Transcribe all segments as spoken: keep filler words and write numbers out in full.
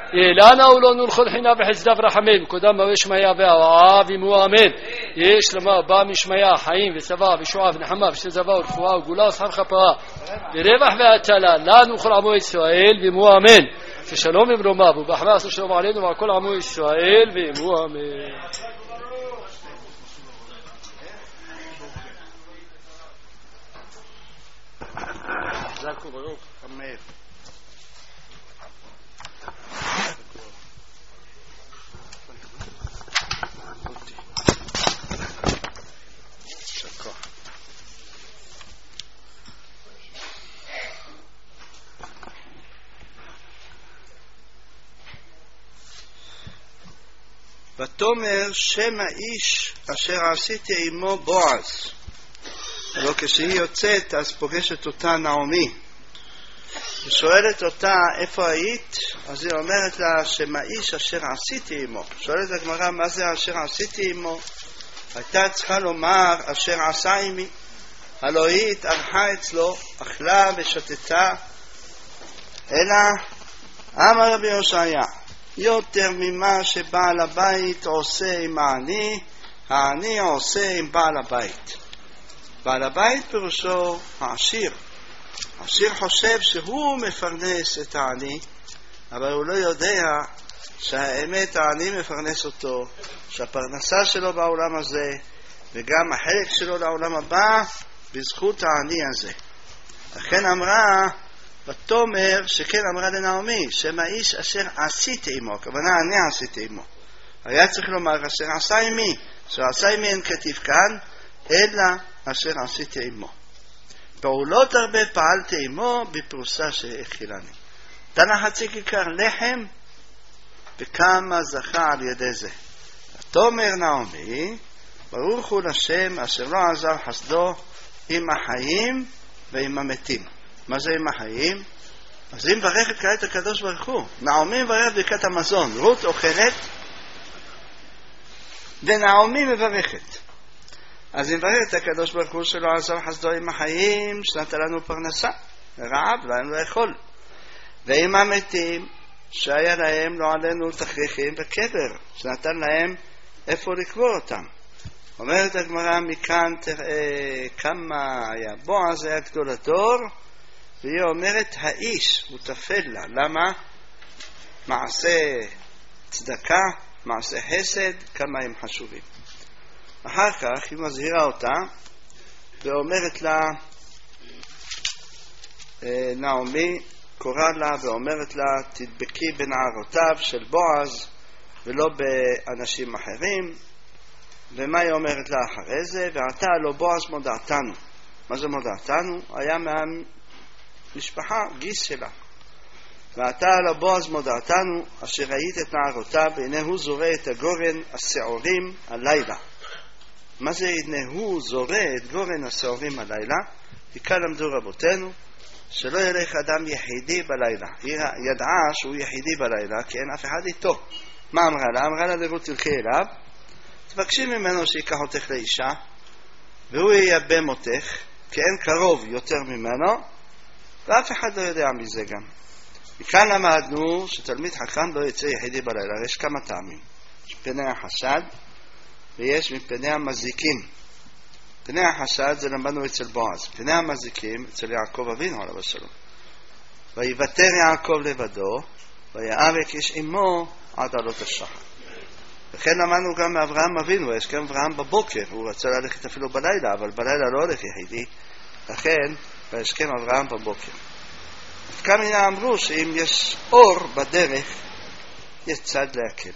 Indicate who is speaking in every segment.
Speaker 1: لنا ولون الخل حنا بحزدف رحمين قدام ويشميا بها ومو امين يشلما با مشميا حين بسبا بشعاف نحما بشزبا ورفوا وغلاس حرخبا بريبح باتلا لا نخل عمو اسرائيل بمو امين شلوم بروما ابو بحماس شلوم علينا وكل عمو اسرائيل بمو امين
Speaker 2: زاكو بروك خمير ותאמר שם האיש אשר עשיתי עמו בועז. ולא כשהיא יוצאת אז פוגשת אותה נעמי ושואלת אותה איפה היית, אז היא אומרת לה שם האיש אשר עשיתי עמו. שואלת הגמרא מה זה אשר עשיתי עמו? הייתה צריכה לומר אשר עשה עמי, הלא היא התארחה אצלו, אכלה ושתתה, אלא אמר רבי הושעיה יותר ממה שבעל הבית עושה עם העני, העני עושה עם בעל הבית. בעל הבית פירושו העשיר. העשיר חושב שהוא מפרנס את העני, אבל הוא לא יודע שהאמת העני מפרנס אותו, שהפרנסה שלו בעולם הזה וגם החלק שלו לעולם הבא בזכות העני הזה. לכן אמרה ותאמר, שכן אמרה לנעמי שם האיש אשר עשיתי עמו, הכוונה אני עשיתי עמו. היה צריך לומר אשר עשה עמי, אשר עשה עמי אין כתיב כאן, אלא אשר עשיתי עמו. פעולות הרבה פעלתי עמו בפרוסה שהכילני. תנא חצי כיכר לחם וכמה זכה על ידי זה. ותאמר נעמי ברוך הוא לשם אשר לא עזב חסדו עם החיים ועם המתים. מה זה עם החיים? אז היא מברכת כעת הקדוש ברוך הוא. נעמי מברכת ברכת המזון, רות אוכלת ונעמי מברכת. אז היא מברכת הקדוש ברוך הוא שלא עזב חסדו עם החיים, שנתן לנו פרנסה, רעב, לא היינו לאכול. ועם המתים שהיה להם לא עלינו תכריכים בקבר, שנתן להם איפה לקבור אותם. אומרת הגמרא מכאן תראה כמה היה בועז היה גדול הדור, והיא אומרת האיש הוא תפל לה. למה? מעשה צדקה, מעשה חסד, כמה הם חשובים. אחר כך היא מזהירה אותה ואומרת לה, נעמי קורא לה ואומרת לה תדבקי בנערותיו של בועז ולא באנשים אחרים. ומה היא אומרת לה אחרי זה? ועתה לא בועז מודעתנו. מה זה מודעתנו? היה מהמשפחה, גיס שלה. ועתה לא בועז מודעתנו אשר ראית את נערותיו והנה הוא זורע את הגורן השעורים הלילה. מה זה הנה הוא זורע את גורן השעורים הלילה? וכאן למדו רבותינו שלא ילך אדם יחידי בלילה. היא ידעה שהוא יחידי בלילה כי אין אף אחד איתו. מה אמרה לה? אמרה לה לרות תלכי אליו, תבקשי ממנו שיקח אותך לאישה והוא ייבם אותך כי אין קרוב יותר ממנו ואף אחד לא יודע מזה גם. וכאן למדנו שתלמיד חכם לא יצא יחידי בלילה. יש כמה טעמים, יש מפני החשד ויש מפני המזיקים. מפני החשד זה למדנו אצל בועז, מפני המזיקים אצל יעקב אבינו עליו השלום. ויוותר יעקב לבדו ויאבק איש עמו עד עלות השחר. וכן למדנו גם מאברהם אבינו, יש גם אברהם בבוקר, הוא רצה ללכת אפילו בלילה, אבל בלילה לא הולך יחידי, לכן וישכם אברהם בבוקר. כאן הנה אמרו שאם יש אור בדרך יש צד להקל.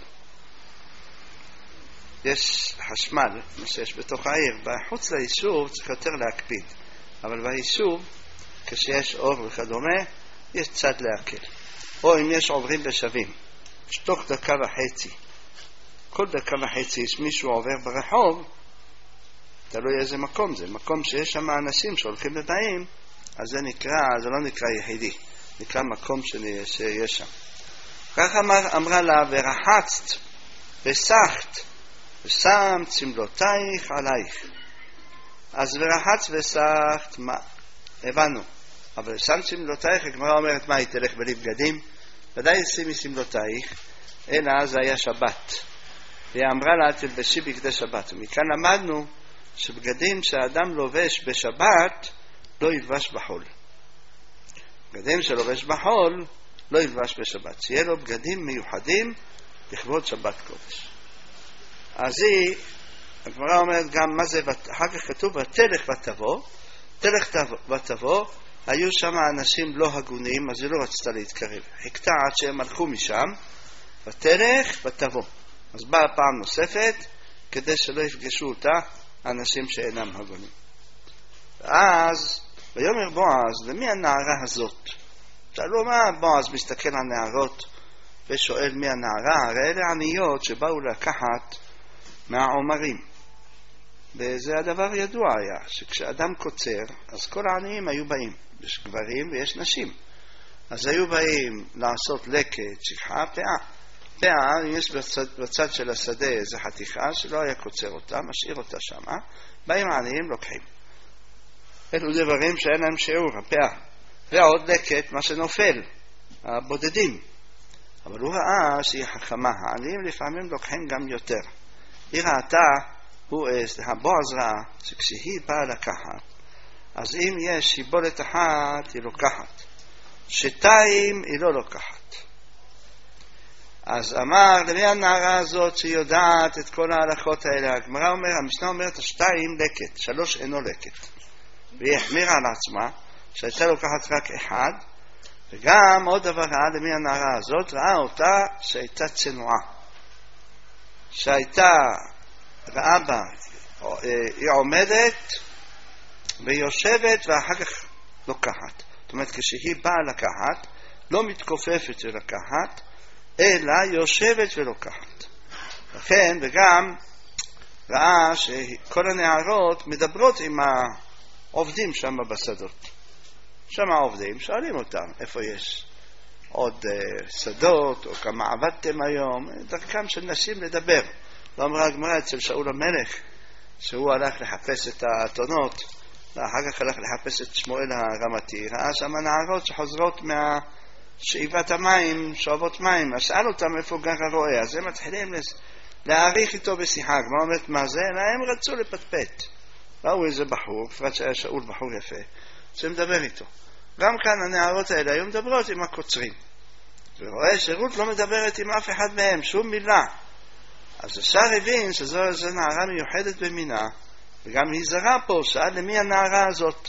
Speaker 2: יש חשמל, מה שיש בתוך העיר, בחוץ ליישוב צריך יותר להקפיד, אבל ביישוב כשיש אור וכדומה יש צד להקל. או אם יש עוברים בשווים, שתוך דקה וחצי, כל דקה וחצי יש מישהו עובר ברחוב, תלוי איזה מקום זה, מקום שיש שם אנשים שהולכים ובאים, אז זה נקרא, זה לא נקרא יחידי, נקרא מקום שיש שם. כך אמר, אמרה לה ורחצת וסחת ושם צמלותייך עלייך. אז ורחצת וסחת, מה? הבנו. אבל שם צמלותייך, הגמרא אומרת מה, היא תלך בלי בגדים? ודאי יצאי משמלותייך, אלא זה היה שבת. והיא אמרה לה, תלבשי בגדי שבת. ומכאן למדנו שבגדים שהאדם לובש בשבת לא ילבש בחול. בגדים שלובש בחול לא ילבש בשבת. שיהיה לו בגדים מיוחדים לכבוד שבת קודש. אז היא, הגמרא אומרת גם מה זה, אחר כך כתוב, ותלך ותבוא, תלך ותבוא, היו שם אנשים לא הגונים, אז היא לא רצתה להתקרב. חיכתה עד שהם הלכו משם, ותלך ותבוא. אז באה פעם נוספת, כדי שלא יפגשו אותה אנשים שאינם הגונים. ואז, ויאמר בועז, למי הנערה הזאת? שאלו מה, בועז מסתכל על נערות ושואל מי הנערה, הרי אלה עניות שבאו לקחת מהעומרים. וזה הדבר ידוע היה, שכשאדם קוצר, אז כל העניים היו באים. יש גברים ויש נשים. אז היו באים לעשות לקט, שכחה, פאה. פאה, יש בצד, בצד של השדה איזו חתיכה שלא היה קוצר אותה, משאיר אותה שמה, באים העניים לוקחים. אלו דברים שאין להם שיעור, הפאה. ועוד לקט, מה שנופל, הבודדים. אבל הוא ראה שהיא חכמה, העניים לפעמים לוקחים גם יותר. היא ראתה, הוא, הבועז ראה, שכשהיא באה לקחת, אז אם יש שיבולת אחת, היא לוקחת. שתיים, היא לא לוקחת. אז אמר, למי הנערה הזאת שיודעת את כל ההלכות האלה? הגמרא אומר, המשנה אומרת, שתיים לקט, שלוש אינו לקט. והיא החמירה על עצמה, שהייתה לוקחת רק אחד, וגם עוד דבר ראה למי הנערה הזאת, ראה אותה שהייתה צנועה. שהייתה, ראה בה, היא עומדת והיא יושבת ואחר כך לוקחת. זאת אומרת, כשהיא באה לקחת, לא מתכופפת ולקחת, אלא יושבת ולוקחת. לכן, וגם ראה שכל הנערות מדברות עם העובדים שם בשדות. שם העובדים שואלים אותם איפה יש עוד uh, שדות, או כמה עבדתם היום, דרכם של נשים לדבר. לא אמרה הגמרא אצל שאול המלך, שהוא הלך לחפש את האתונות, ואחר כך הלך לחפש את שמואל הרמתי, ראה שם נערות שחוזרות מהשאיבת המים, שואבות מים, אז שאל אותם איפה גר הרועה, אז הם מתחילים להעריך איתו בשיחה. הגמרא אומרת מה זה? אלא הם רצו לפטפט. ראו איזה בחור, בפרט שהיה שאול בחור יפה, שמדבר איתו. גם כאן הנערות האלה היו מדברות עם הקוצרים. ורואה שרות לא מדברת עם אף אחד מהם, שום מילה. אז השר הבין שזו נערה מיוחדת במינה, וגם היא זרה פה, שאל למי הנערה הזאת.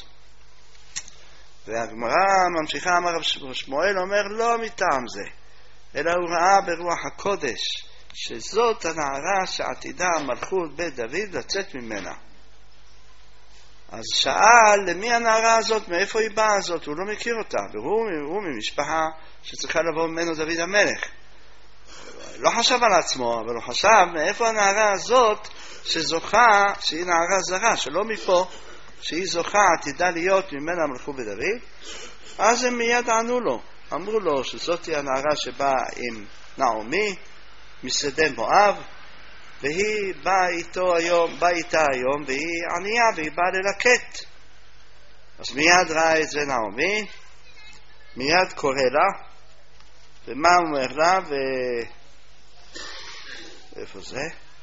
Speaker 2: והגמרא ממשיכה, אמר שמואל, אומר לא מטעם זה, אלא הוא ראה ברוח הקודש, שזאת הנערה שעתידה מלכות בית דוד לצאת ממנה. אז שאל למי הנערה הזאת, מאיפה היא באה הזאת, הוא לא מכיר אותה, והוא הוא ממשפחה שצריכה לבוא ממנו דוד המלך. לא חשב על עצמו, אבל הוא חשב מאיפה הנערה הזאת שזוכה, שהיא נערה זרה, שלא מפה, שהיא זוכה, עתידה להיות ממנה מלכות בית דוד. אז הם מיד ענו לו, אמרו לו שזאת היא הנערה שבאה עם נעמי, משדה מואב, והיא באה איתו היום, באה איתה היום, והיא ענייה, והיא באה ללקט. אז מיד ראה את זה נעמי, מיד קורא לה, ומה אומר לה, ו... איפה זה?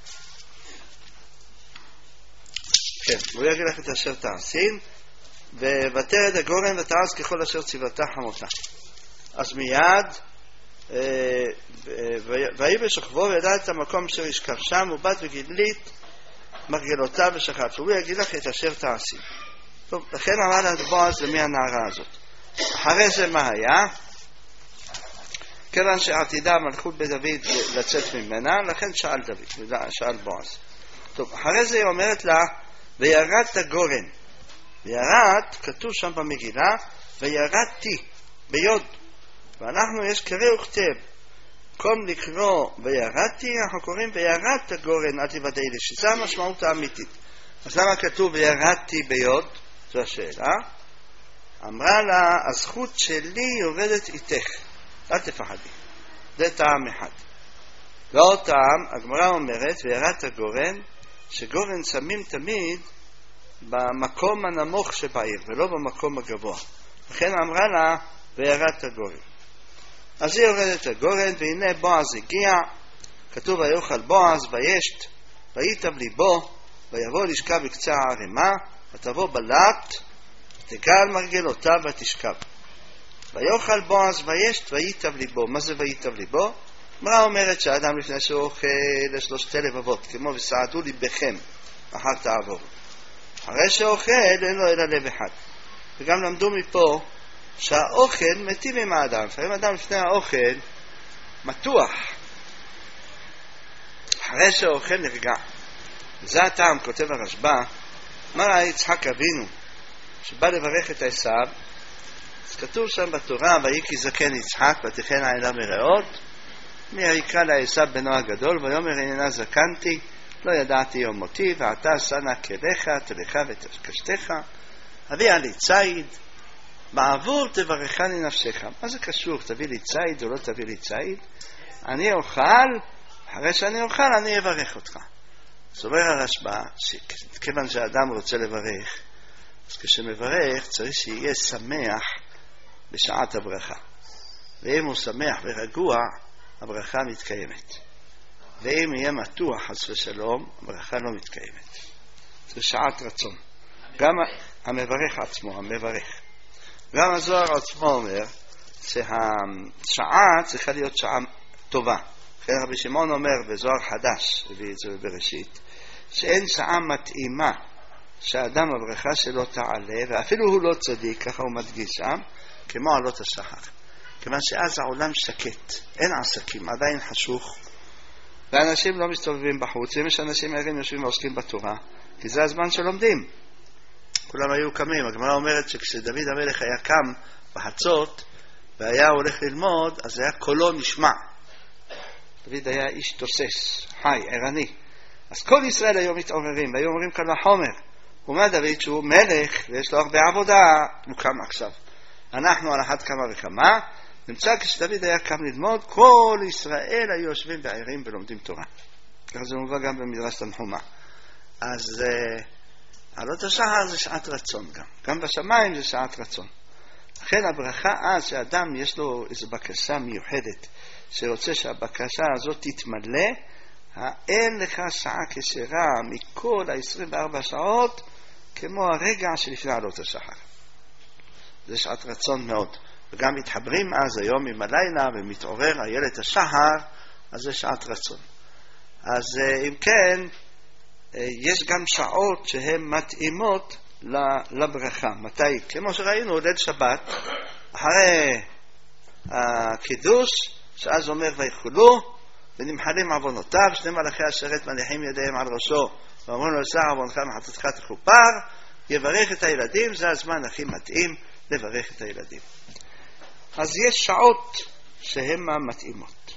Speaker 2: כן, הוא יגיד לך את אשר תעשין, ותרד הגורן ותעש ככל אשר ציוותה חמותה. אז מיד, והיא בשכבו וידע את המקום אשר ישכב שם, ובת וגדלית מרגלותיו ושכב. שהוא יגיד לך את אשר תעשין. טוב, לכן אמר לה בועז למי הנערה הזאת. אחרי זה מה היה? כיוון שעתידה מלכות בית דוד לצאת ממנה, לכן שאל דוד, שאל בועז. טוב, אחרי זה היא אומרת לה, וירדת גורן. וירד, כתוב שם במגילה, וירדתי, ביוד. ואנחנו יש קרא וכתב. קום לקרוא וירדתי, אנחנו קוראים וירדת גורן, אל תוודאי לי, שזה המשמעות האמיתית. אז למה כתוב וירדתי ביוד? זו השאלה. אמרה לה, הזכות שלי עובדת איתך. אל תפחדי. זה טעם אחד. ועוד טעם, הגמרא אומרת, וירדת גורן, שגורן שמים תמיד במקום הנמוך שבעיר, ולא במקום הגבוה. לכן אמרה לה, וירדת גורן. אז היא יורדת לגורן, והנה בועז הגיע, כתוב ויאכל בועז וישת, ויטב ליבו, ויבוא לשכב בקצה הערימה, ותבוא בלט, תגע על מרגלותיו ותשכב. ויאכל בועז וישת, ויטב ליבו. מה זה ויטב ליבו? אמרה אומרת שהאדם לפני שהוא אוכל יש לו שתי לבבות, כמו וסעדו ליבכם, אחר תעבור. אחרי שאוכל אין לו אלא לב אחד. וגם למדו מפה שהאוכל מתים עם האדם. לפעמים האדם לפני האוכל מתוח, אחרי שאוכל נרגע. וזה הטעם, כותב הרשב"א, מה ראה יצחק אבינו שבא לברך את עשיו? אז כתוב שם בתורה, ויהי כי זקן יצחק ותחנה עיניו מרעות, מי יקרא לעשיו בנו הגדול, ויאמר הננה זקנתי, לא ידעתי יום מותי, ועתה שנה כליך, תלך ותקשתך, הביאה לי ציד, בעבור תברכני נפשך. מה זה קשור? תביא לי ציד או לא תביא לי ציד? אני אוכל, אחרי שאני אוכל אני אברך אותך. אז אומר הרשב"א, שכיוון שהאדם רוצה לברך, אז כשמברך צריך שיהיה שמח בשעת הברכה. ואם הוא שמח ורגוע, הברכה מתקיימת. ואם יהיה מתוח חס ושלום, הברכה לא מתקיימת. זה שעת רצון. גם המברך עצמו, המברך. גם הזוהר עצמו אומר שהשעה צריכה להיות שעה טובה. כן, רבי שמעון אומר בזוהר חדש, הביא את זה בבראשית, שאין שעה מתאימה שהאדם הברכה שלו תעלה, ואפילו הוא לא צדיק, ככה הוא מדגיש שם, כמו עלות השחר. כיוון שאז העולם שקט, אין עסקים, עדיין חשוך, ואנשים לא מסתובבים בחוץ, אם יש אנשים ערים יושבים ועוסקים בתורה, כי זה הזמן שלומדים. כולם היו קמים. הגמרא אומרת שכשדוד המלך היה קם בחצות והיה הולך ללמוד, אז היה קולו נשמע. דוד היה איש תוסס, חי, ערני. אז כל ישראל היו מתעוררים, והיו אומרים כאן לחומר. הוא אומר דוד שהוא מלך ויש לו הרבה עבודה, הוא קם עכשיו. אנחנו על אחת כמה וכמה, נמצא כשדוד היה קם ללמוד, כל ישראל היו יושבים בערים ולומדים תורה. ככה זה מובא גם במדרש תנחומא. אז עלות השחר זה שעת רצון גם. גם בשמיים זה שעת רצון. לכן הברכה אז שאדם יש לו איזו בקשה מיוחדת, שרוצה שהבקשה הזאת תתמלא, אין לך שעה כשרה מכל ה-עשרים וארבע שעות, כמו הרגע שלפני עלות השחר. זה שעת רצון מאוד. וגם מתחברים אז היום עם הלילה ומתעורר הילד השחר, אז זה שעת רצון. אז אם כן, יש גם שעות שהן מתאימות לברכה. מתי? כמו שראינו, ליל שבת, אחרי הקידוש, שאז אומר ויחולו, ונמחלים עוונותיו, שני מלאכי השרת מניחים ידיהם על ראשו, ואומרים לו, עשה עוונך מחטאתך תכופר, יברך את הילדים, זה הזמן הכי מתאים לברך את הילדים. אז יש שעות שהן מתאימות.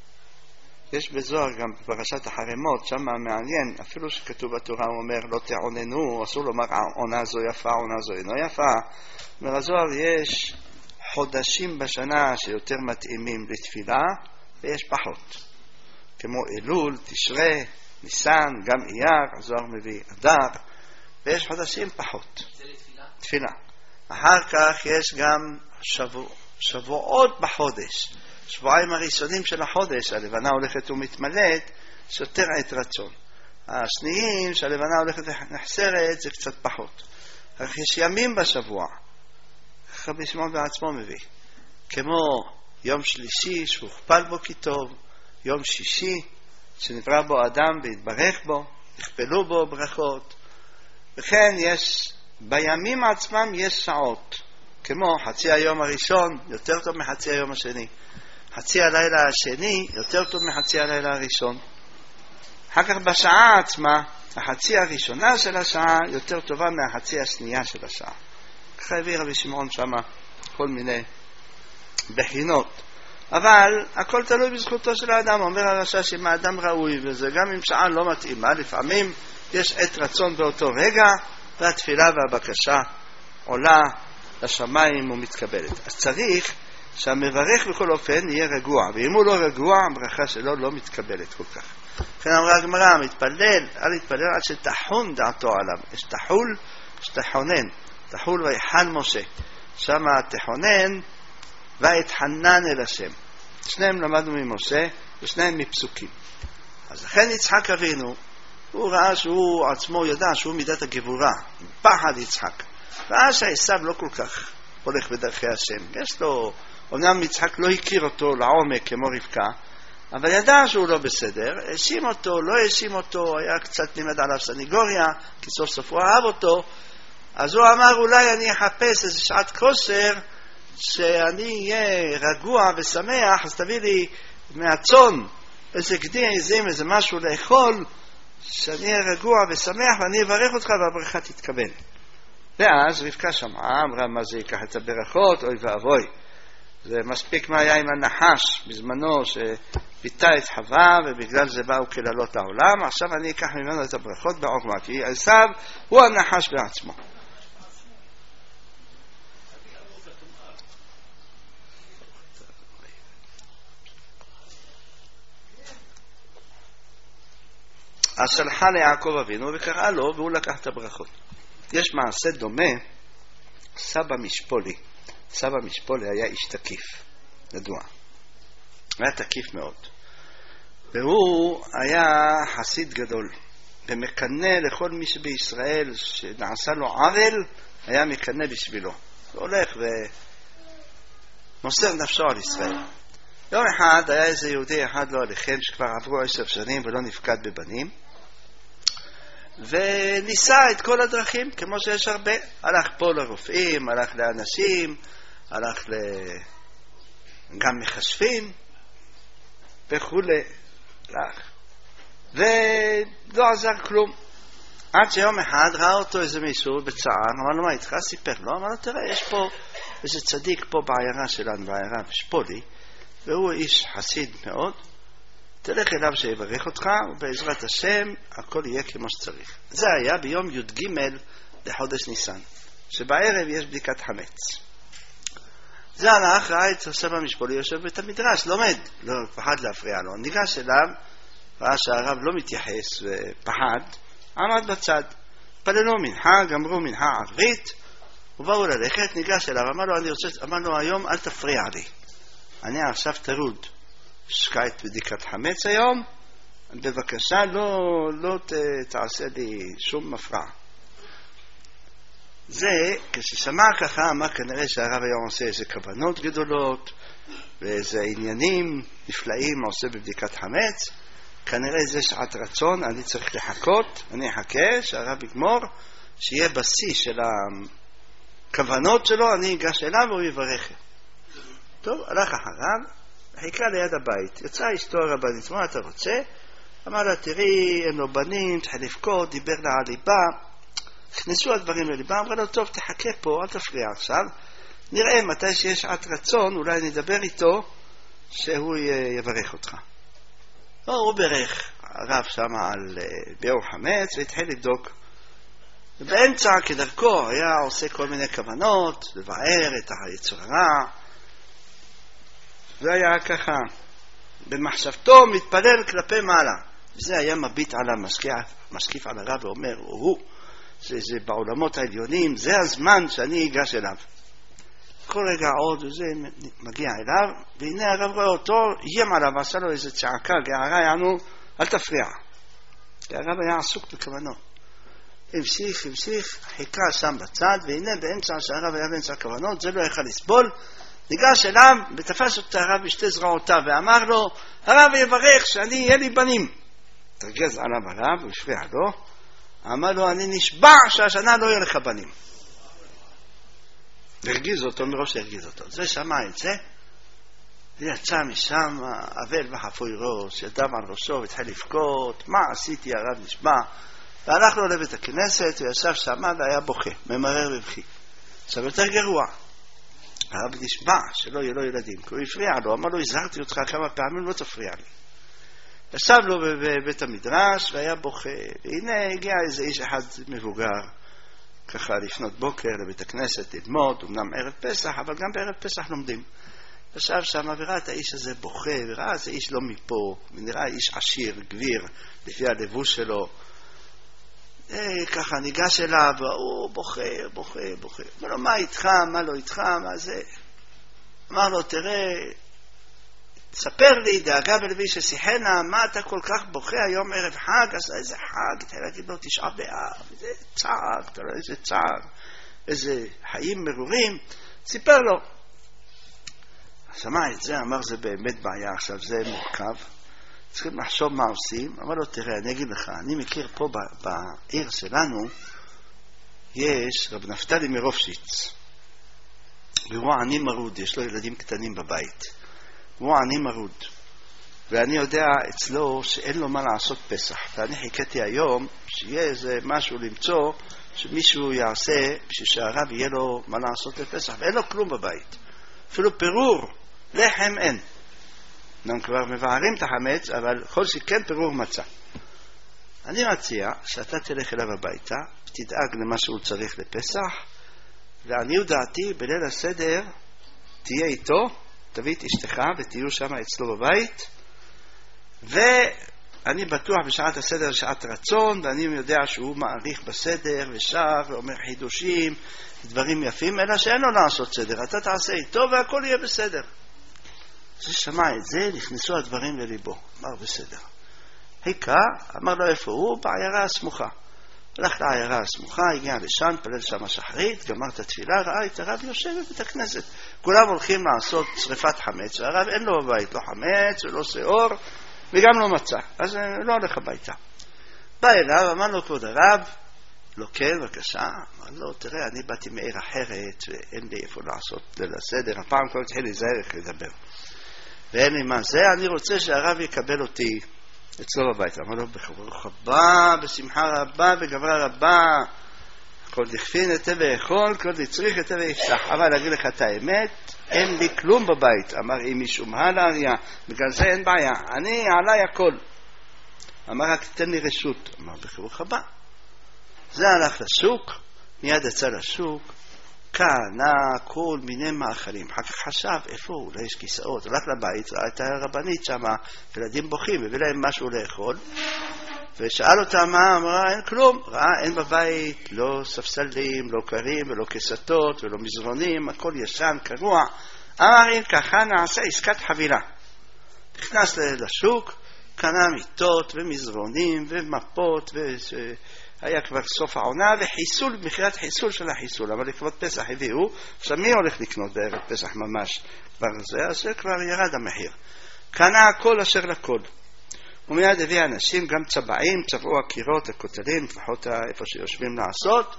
Speaker 2: יש בזוהר גם בפרשת החרמות, שם מעניין, אפילו שכתוב בתורה הוא אומר לא תעוננו, אסור לומר עונה זו יפה, עונה זו אינו יפה. בזוהר יש חודשים בשנה שיותר מתאימים לתפילה, ויש פחות. כמו אלול, תשרה, ניסן, גם אייר, הזוהר מביא אדר, ויש חודשים פחות. זה לתפילה? תפילה. אחר כך יש גם שבוע, שבועות בחודש. שבועיים הראשונים של החודש, הלבנה הולכת ומתמלאת, שיותר עת רצון. השניים שהלבנה הולכת ונחסרת, זה קצת פחות. אך יש ימים בשבוע, רבי שמעון בעצמו מביא, כמו יום שלישי שהוכפל בו כי טוב, יום שישי שנברא בו אדם והתברך בו, הכפלו בו ברכות. וכן יש, בימים עצמם יש שעות, כמו חצי היום הראשון יותר טוב מחצי היום השני, חצי הלילה השני יותר טוב מחצי הלילה הראשון. אחר כך בשעה עצמה, החצי הראשונה של השעה יותר טובה מהחצי השנייה של השעה. ככה הביא רבי שמעון שמה כל מיני בחינות. אבל הכל תלוי בזכותו של האדם. אומר הרש"ש שאם האדם ראוי, וזה גם אם שעה לא מתאימה, לפעמים יש עת רצון באותו רגע, והתפילה והבקשה עולה לשמיים ומתקבלת. אז צריך שהמברך בכל אופן יהיה רגוע, ואם הוא לא רגוע, הברכה שלו לא מתקבלת כל כך. לכן אמרה הגמרא, מתפלל, אל יתפלל עד שתחון דעתו עליו. יש תחול, יש תחונן. תחול ויחן משה. שמה תחונן, ויתחנן אל השם. שניהם למדנו ממשה, ושניהם מפסוקים. אז לכן יצחק אבינו, הוא ראה שהוא עצמו ידע שהוא מידת הגבורה, פחד יצחק. ראה שעשיו לא כל כך הולך בדרכי השם. יש לו, אומנם יצחק לא הכיר אותו לעומק כמו רבקה, אבל ידע שהוא לא בסדר, האשים אותו, לא האשים אותו, היה קצת לימד עליו סניגוריה, כי סוף סוף הוא אהב אותו, אז הוא אמר אולי אני אחפש איזו שעת כושר, שאני אהיה רגוע ושמח, אז תביא לי מהצון איזה גדי עזים, איזה משהו לאכול, שאני אהיה רגוע ושמח ואני אברך אותך והברכה תתקבל. ואז רבקה שמעה, אמרה מה זה ייקח את הברכות, אוי ואבוי. זה מספיק מה היה עם הנחש בזמנו שביטה את חווה ובגלל זה באו כללות לעולם. עכשיו אני אקח ממנו את הברכות בעורמה, כי עשיו הוא הנחש בעצמו. אז שלחה ליעקב אבינו וקראה לו והוא לקח את הברכות. יש מעשה דומה, סבא משפולי. סבא משפולי היה איש תקיף, ידוע. היה תקיף מאוד. והוא היה חסיד גדול, ומקנה לכל מי שבישראל שנעשה לו עוול, היה מקנה בשבילו. הוא הולך ומוסר נפשו על ישראל. יום אחד היה איזה יהודי אחד לא עליכם שכבר עברו עשר שנים ולא נפקד בבנים, וניסה את כל הדרכים כמו שיש הרבה. הלך פה לרופאים, הלך לאנשים, הלך גם מחשבים וכולי, ולא עזר כלום. עד שיום אחד ראה אותו איזה מישהו בצער, אמר לו מה איתך? סיפר לו, אמר לו תראה יש פה איזה צדיק פה בעיירה שלנו, בעיירה בשפולי, והוא איש חסיד מאוד, תלך אליו שיברך אותך ובעזרת השם הכל יהיה כמו שצריך. זה היה ביום י"ג לחודש ניסן, שבערב יש בדיקת חמץ. זה הלך, ראה את סבא משפולי יושב בית המדרש, לומד, לא פחד להפריע לו, ניגש אליו, ראה שהרב לא מתייחס ופחד, עמד בצד, פללו מנחה, גמרו מנחה ערבית, ובאו ללכת, ניגש אליו, אמר לו, אני רוצה, אמר לו היום אל תפריע לי, אני עכשיו תרוד, שקע את בדיקת חמץ היום, בבקשה לא, לא ת, תעשה לי שום מפרע. זה, כששמע ככה, אמר כנראה שהרב היום עושה איזה כוונות גדולות, ואיזה עניינים נפלאים עושה בבדיקת חמץ, כנראה זה שעת רצון, אני צריך לחכות, אני אחכה שהרב יגמור, שיהיה בשיא של הכוונות שלו, אני אגש אליו והוא יברך. טוב, הלך אחריו, חיכה ליד הבית, יצאה אשתו הרבנית, מה אתה רוצה? אמר לה, תראי, אין לו בנים, תחל לבכות, דיבר לה על ליבה, הכנסו הדברים לליבה, אמרה לו, טוב, תחכה פה, אל תפריע עכשיו, נראה מתי שיש שעת רצון, אולי נדבר איתו, שהוא יברך אותך. לא, הוא ברך, הרב שם על ביאור חמץ, והתחיל לבדוק. ובאמצע, כדרכו, היה עושה כל מיני כוונות, לבאר את היצר הרע, זה היה ככה, במחשבתו מתפלל כלפי מעלה. זה היה מביט על המשקיף, משקיף על הרב ואומר, הוא, זה, זה בעולמות העליונים, זה הזמן שאני אגש אליו. כל רגע עוד זה מגיע אליו, והנה הרב רואה אותו, איים עליו, עשה לו איזה צעקה, גערה יענו, אל תפריע. כי הרב היה עסוק בכוונו. המשיך, המשיך, חיכה שם בצד, והנה באמצע שהרב היה באמצע הכוונות, זה לא יכל לסבול, ניגש אליו ותפס את הרב בשתי זרועותיו ואמר לו, הרב יברך שאני יהיה לי בנים. תרגז עליו עליו, הוא הפריע לו, אמר לו, אני נשבע שהשנה לא יהיה לך בנים. והרגיז אותו, מראש הרגיז אותו. זה שמע את זה, ויצא משם אבל וחפוי ראש, ידם על ראשו והתחיל לבכות, מה עשיתי, הרב נשבע, והלך לו לבית הכנסת וישב שם והיה בוכה, ממרר בבכי. עכשיו יותר גרוע, הרב נשבע שלא יהיה לו ילדים, כי הוא הפריע לו, אמר לו, הזהרתי אותך כמה פעמים, לא תפריע לי. ישב לו בבית המדרש והיה בוכה, והנה הגיע איזה איש אחד מבוגר, ככה לפנות בוקר לבית הכנסת ללמוד, אמנם ערב פסח, אבל גם בערב פסח לומדים. ישב שם וראה את האיש הזה בוכה, וראה איזה איש לא מפה, ונראה איש עשיר, גביר, לפי הלבוש שלו. אה, ככה ניגש אליו, והוא בוכה, בוכה, בוכה. אמר לו, מה איתך, מה לא איתך, מה זה? אמר לו, תראה, תספר לי, דאגה בלבי ששיחנה, מה אתה כל כך בוכה היום ערב חג? אז איזה חג? אתה להגיד לו תשעה באב, איזה צער, אתה רואה איזה צער, איזה חיים מרורים. סיפר לו. שמע את זה, אמר זה באמת בעיה, עכשיו זה מורכב. צריכים לחשוב מה עושים. אמר לו, תראה, אני אגיד לך, אני מכיר פה בעיר שלנו, יש רב נפתלי מרופשיץ. והוא עני מרוד, יש לו ילדים קטנים בבית. הוא עני מרוד. ואני יודע אצלו שאין לו מה לעשות פסח. ואני חיכיתי היום שיהיה איזה משהו למצוא, שמישהו יעשה בשביל שהרב יהיה לו מה לעשות לפסח. ואין לו כלום בבית. אפילו פירור, לחם אין. הם כבר מבארים את החמץ, אבל כל שכן פירור מצא. אני מציע שאתה תלך אליו הביתה, תדאג למה שהוא צריך לפסח, ועניות דעתי בליל הסדר תהיה איתו, תביא את אשתך ותהיו שם אצלו בבית, ואני בטוח בשעת הסדר שעת רצון, ואני יודע שהוא מעריך בסדר ושר ואומר חידושים, דברים יפים, אלא שאין לו לעשות סדר. אתה תעשה איתו והכל יהיה בסדר. זה שמע את זה, נכנסו הדברים לליבו. אמר בסדר. היקה, אמר לו איפה הוא? בעיירה הסמוכה. הלך לעיירה הסמוכה, הגיע לשם, פלל שם השחרית, גמר את התפילה, ראה את הרב יושב בבית הכנסת. כולם הולכים לעשות שריפת חמץ, והרב אין לו בבית, לא חמץ ולא שעור, וגם לא מצא. אז לא הולך הביתה. בא אליו, אמר לו כבוד הרב, לא כן, בבקשה. אמר לו, תראה, אני באתי מעיר אחרת, ואין לי איפה לעשות ליל הסדר. הפעם כבר התחיל להיזהר איך לדבר. ואין לי מה זה, אני רוצה שהרב יקבל אותי אצלו בבית. אמר לו, ברוך הבא, בשמחה רבה, בגברה רבה, כל דכפין היטב ויכול, כל דצריך היטב ויפתח. אבל להגיד לך את האמת, אין לי כלום בבית. אמר, אם משום הלאריה, בגלל זה אין בעיה, אני עליי הכל. אמר, רק תן לי רשות. אמר, ברוך הבא. זה הלך לשוק, מיד יצא לשוק, קנה כל מיני מאכלים. אחר כך חשב, איפה הוא? אולי יש כיסאות. הלך לבית, ראה את הרבנית שם, ילדים בוכים, הביא להם משהו לאכול, ושאל אותה מה, אמרה, אין כלום. ראה, אין בבית, לא ספסלים, לא קרים, ולא כסתות, ולא מזרונים, הכל ישן, קרוע. אמר, אם ככה נעשה עסקת חבילה. נכנס לשוק, קנה מיטות ומזרונים ומפות ו... היה כבר סוף העונה, וחיסול, מחירת חיסול של החיסול, אבל לכבוד פסח הביאו, עכשיו מי הולך לקנות בערב פסח ממש? כבר זה, אז זה כבר ירד המחיר. קנה הכל אשר לכל. ומיד הביא אנשים, גם צבעים, צבעו הקירות, הכותלים, לפחות איפה שיושבים לעשות,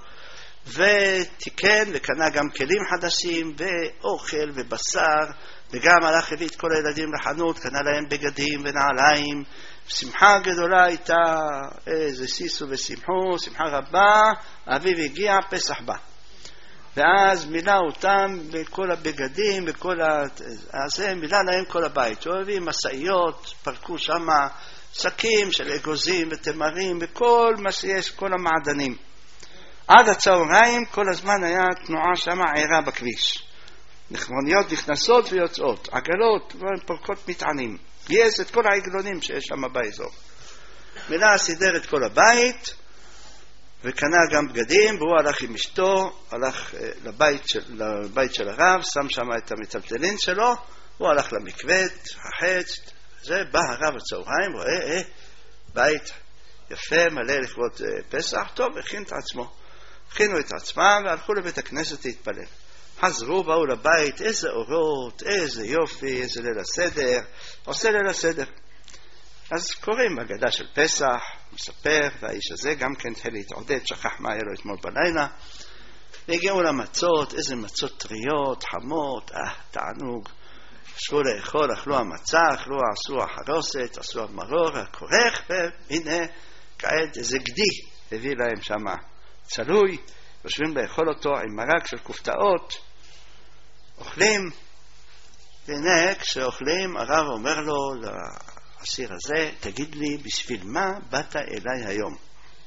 Speaker 2: ותיקן וקנה גם כלים חדשים, ואוכל ובשר, וגם הלך הביא את כל הילדים לחנות, קנה להם בגדים ונעליים, שמחה גדולה הייתה, איזה סיסו ושמחו, שמחה רבה, אביב הגיע, פסח בא. ואז מילא אותם בכל הבגדים, בכל ה... אז הם מילא להם כל הבית. הוא הביא מסעיות, פרקו שם שקים של אגוזים ותמרים, וכל מה שיש, כל המעדנים. עד הצהריים כל הזמן היה תנועה שם עירה בכביש. מכוניות נכנסות ויוצאות, עגלות, פרקות מטענים. גייס את כל העגלונים שיש שם באזור. מילה סידר את כל הבית, וקנה גם בגדים, והוא הלך עם אשתו, הלך לבית של, לבית של הרב, שם שם את המטלטלין שלו, הוא הלך למקוות, החץ, זה, בא הרב הצהריים, רואה, אה, בית יפה, מלא לכבוד פסח, טוב, הכין את עצמו. הכינו את עצמם והלכו לבית הכנסת להתפלל. חזרו, באו לבית, איזה אורות, איזה יופי, איזה ליל הסדר, עושה ליל הסדר. אז קוראים אגדה של פסח, מספר, והאיש הזה גם כן התחיל להתעודד, שכח מה היה לו אתמול בלילה, והגיעו למצות, איזה מצות טריות, חמות, אה, תענוג. ישבו לאכול, אכלו המצה, אכלו, עשו החרוסת, עשו המרור, הכורך, והנה, כעת איזה גדי הביא להם שם צלוי, יושבים לאכול אותו עם מרק של כופתאות, אוכלים, והנה כשאוכלים הרב אומר לו לאסיר הזה, תגיד לי בשביל מה באת אליי היום?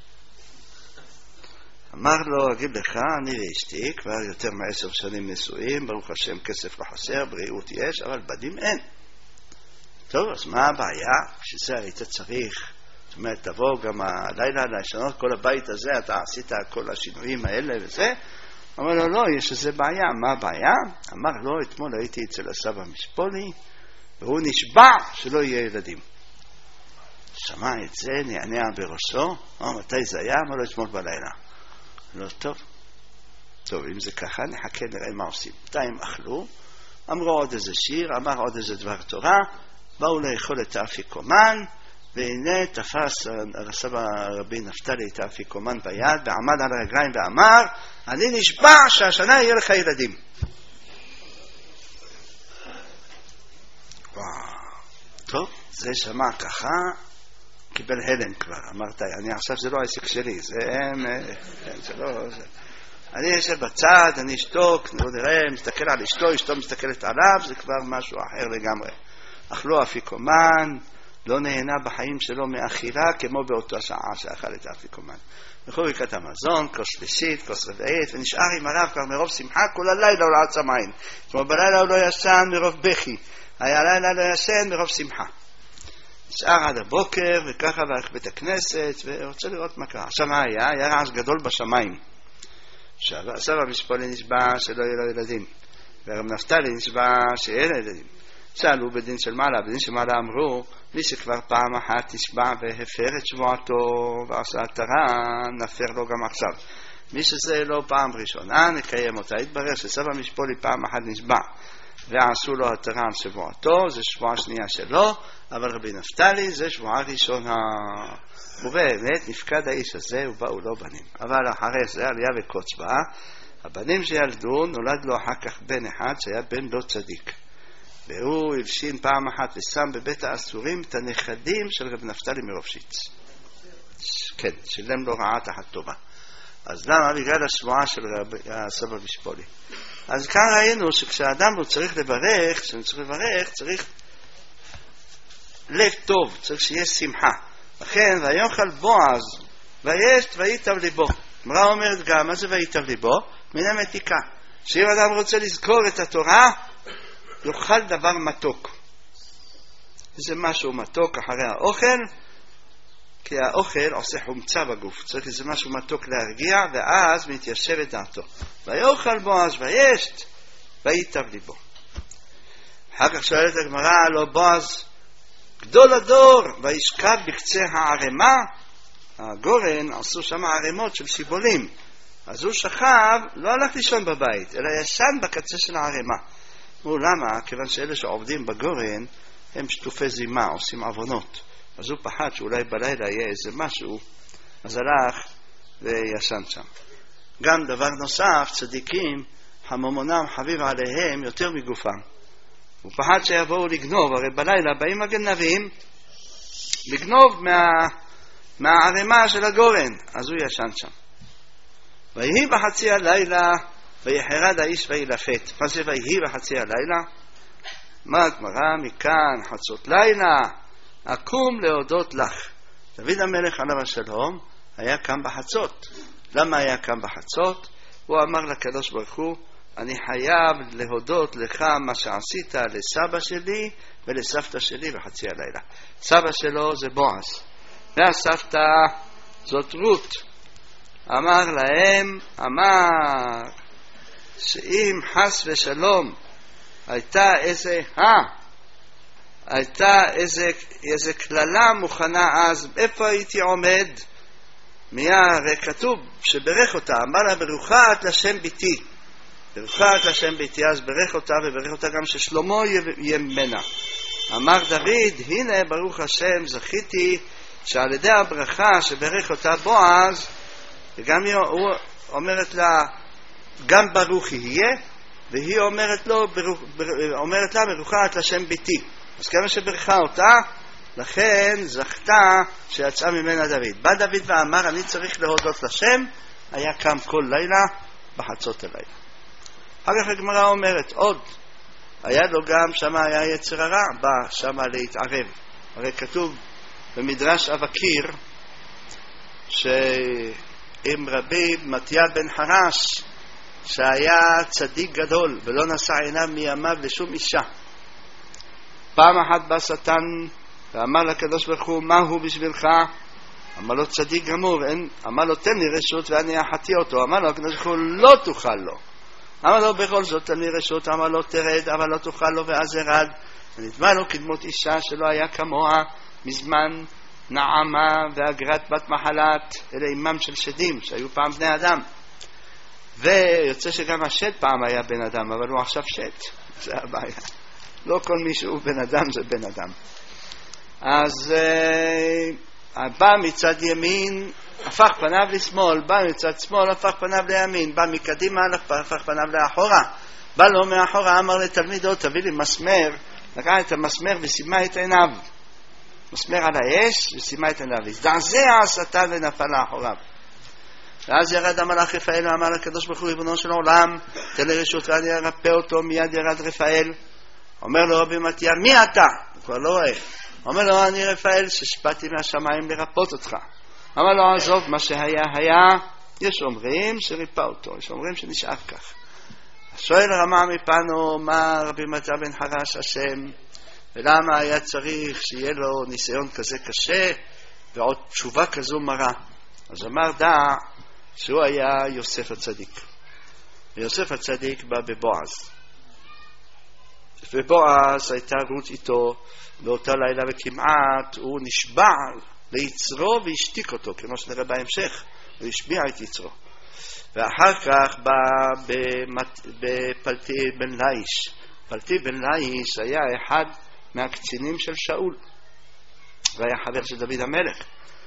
Speaker 2: אמר לו, אגיד לך, אני ואשתי כבר יותר מעשר שנים נשואים, ברוך השם כסף לא חסר, בריאות יש, אבל בדים אין. טוב, אז מה הבעיה? כשזה היית צריך, זאת אומרת, תבוא גם הלילה לשנות כל הבית הזה, אתה עשית כל השינויים האלה וזה. אמר לו, לא, יש איזה בעיה. מה הבעיה? אמר לו, אתמול הייתי אצל הסבא משפולי, והוא נשבע שלא יהיה ילדים. שמע את זה, נענע בראשו, או, מתי זה היה? אמר לו אתמול בלילה. לא טוב. טוב, אם זה ככה, נחכה נראה מה עושים. בינתיים אכלו, אמרו עוד איזה שיר, אמר עוד איזה דבר תורה, באו לאכול את האפיקומן, והנה תפס הסבא רבי נפתלי את האפיקומן ביד, ועמד על הרגליים ואמר, אני נשבע שהשנה יהיה לך ילדים. וואו, טוב, זה שמע ככה, קיבל הלם כבר, אמרת, אני עכשיו זה לא העסק שלי, זה הם, זה לא, זה... אני יושב בצד, אני אשתוק, נראה, מסתכל על אשתו, אשתו מסתכלת עליו, זה כבר משהו אחר לגמרי. אכלו אפיקומן, לא נהנה בחיים שלו מאכילה, כמו באותו שעה שאכל את האפיקומן. וכו ברכת המזון, כוס שלישית, כוס רביעית, ונשאר עם הרב כבר מרוב שמחה, כל הלילה הוא לעץ המים. כמו בלילה הוא לא ישן מרוב בכי, היה לילה לא ישן מרוב שמחה. נשאר עד הבוקר, וככה והלך בית הכנסת, ורוצה לראות מה קרה. עכשיו מה היה? היה רעש גדול בשמיים. סבא משפולי נשבע שלא יהיה לו ילדים, ורב נפתלי נשבע שיהיה לו ילדים. שאלו בדין של מעלה, בדין של מעלה אמרו, מי שכבר פעם אחת נשבע והפר את שבועתו ועשה התרה, נפר לו גם עכשיו. מי שזה לא פעם ראשונה, נקיים אותה. התברר שסבא משפולי פעם אחת נשבע ועשו לו התרה על שבועתו, זה שבועה שנייה שלו, אבל רבי נפתלי זה שבועה ראשונה. ובאמת נפקד האיש הזה ובאו לו בנים. אבל אחרי זה עלייה וקוצבה, הבנים שילדו נולד לו אחר כך בן אחד שהיה בן לא צדיק. והוא הבשין פעם אחת ושם בבית האסורים את הנכדים של רב נפתלי מרופשיץ. כן, שילם לו רעה תחת טובה. אז למה? בגלל השבועה של הסבא משפולי. אז כאן ראינו שכשאדם הוא צריך לברך, כשאני צריך לברך, צריך לב טוב, צריך שיהיה שמחה. לכן, ויאכל בועז, וישת וייטב ליבו. אמרה אומרת גם, מה זה וייטב ליבו? מן המתיקה. שאם אדם רוצה לזכור את התורה, יאכל דבר מתוק. זה משהו מתוק אחרי האוכל, כי האוכל עושה חומצה בגוף. צריך איזה משהו מתוק להרגיע, ואז מתיישב את דעתו. ויאכל בועז, וישת, וייטב ליבו. אחר כך שואלת הגמרא, לא בועז, גדול הדור, וישכב בקצה הערמה, הגורן עשו שם ערמות של שיבולים, אז הוא שכב, לא הלך לישון בבית, אלא ישן בקצה של הערמה. הוא למה? כיוון שאלה שעובדים בגורן, הם שטופי זימה, עושים עוונות. אז הוא פחד שאולי בלילה יהיה איזה משהו, אז הלך וישן שם. גם דבר נוסף, צדיקים, הממונם חביב עליהם יותר מגופם. הוא פחד שיבואו לגנוב, הרי בלילה באים הגנבים לגנוב מה, מהערמה של הגורן, אז הוא ישן שם. ויהי בחצי הלילה, ויחרד האיש וילפת. מה זה ויהי בחצי הלילה? מה הגמרא? מכאן חצות לילה, אקום להודות לך. דוד המלך עליו השלום היה קם בחצות. למה היה קם בחצות? הוא אמר לקדוש ברוך הוא, אני חייב להודות לך מה שעשית לסבא שלי ולסבתא שלי בחצי הלילה. סבא שלו זה בועז, והסבתא זאת רות. אמר להם, אמר שאם חס ושלום הייתה איזה ה הייתה איזה, איזה כללה מוכנה, אז איפה הייתי עומד? מיה, הרי כתוב שברך אותה, אמר לה ברוכה את לשם ביתי, ברוכה את לשם ביתי, אז ברך אותה, וברך אותה גם ששלמה יהיה ממנה. אמר דוד, הנה ברוך השם, זכיתי שעל ידי הברכה שברך אותה בועז, וגם היא אומרת לה, גם ברוך יהיה, והיא אומרת לו, ברוך, אומרת לה, ברוכה את לשם ביתי. אז כמה שברכה אותה, לכן זכתה שיצאה ממנה דוד. בא דוד ואמר, אני צריך להודות לשם, היה קם כל לילה בחצות הלילה. אחר כך הגמרא אומרת, עוד, היה לו גם, שמה היה יצר הרע, בא שמה להתערב. הרי כתוב במדרש אבקיר, שעם רבי מתיה בן חרש, שהיה צדיק גדול, ולא נשא עיניו מימיו לשום אישה. פעם אחת בא שטן ואמר לקדוש ברוך הוא, מה הוא בשבילך? אמר לו, צדיק גמור. אמר לו, תן לי רשות ואני אחתי אותו. אמר לו, הקדוש ברוך הוא, לא תוכל לו. אמר לו בכל זאת תן לי רשות, אמר לו תרד, אבל לא תאכל לו, ואז ירד. ונדמה לו כדמות אישה שלא היה כמוה מזמן נעמה ואגרת בת מחלת, אלה אימם של שדים שהיו פעם בני אדם. ויוצא שגם השד פעם היה בן אדם, אבל הוא עכשיו שד, זה הבעיה. לא כל מי שהוא בן אדם זה בן אדם. אז uh, בא מצד ימין, הפך פניו לשמאל, בא מצד שמאל, הפך פניו לימין, בא מקדימה, הפך פניו לאחורה. בא לו מאחורה, אמר לתלמידו, תביא לי מסמר, לקח את המסמר ושימה את עיניו. מסמר על האש ושימה את עיניו. הזדעזע השטן ונפל לאחוריו. ואז ירד המלאך רפאל ואמר לקדוש ברוך הוא, ריבונו של עולם, תן לי רשות ואני ארפא אותו. מיד ירד רפאל, אומר לו רבי מתיה, מי אתה? הוא כבר לא רואה. אומר לו, אני רפאל ששפטתי מהשמיים לרפות אותך. אמר לו, עזוב, מה שהיה היה. יש אומרים שריפא אותו, יש אומרים שנשאר כך. שואל רמה מפנו, מה רבי מתיה בן חרש השם, ולמה היה צריך שיהיה לו ניסיון כזה קשה ועוד תשובה כזו מרה? אז אמר דע שהוא היה יוסף הצדיק, ויוסף הצדיק בא בבועז, ובועז הייתה רות איתו באותה לילה, וכמעט הוא נשבע ליצרו והשתיק אותו, כמו שנראה בהמשך, הוא השביע את יצרו. ואחר כך בא בפלטי בן לאיש. פלטי בן לאיש היה אחד מהקצינים של שאול, והיה חבר של דוד המלך.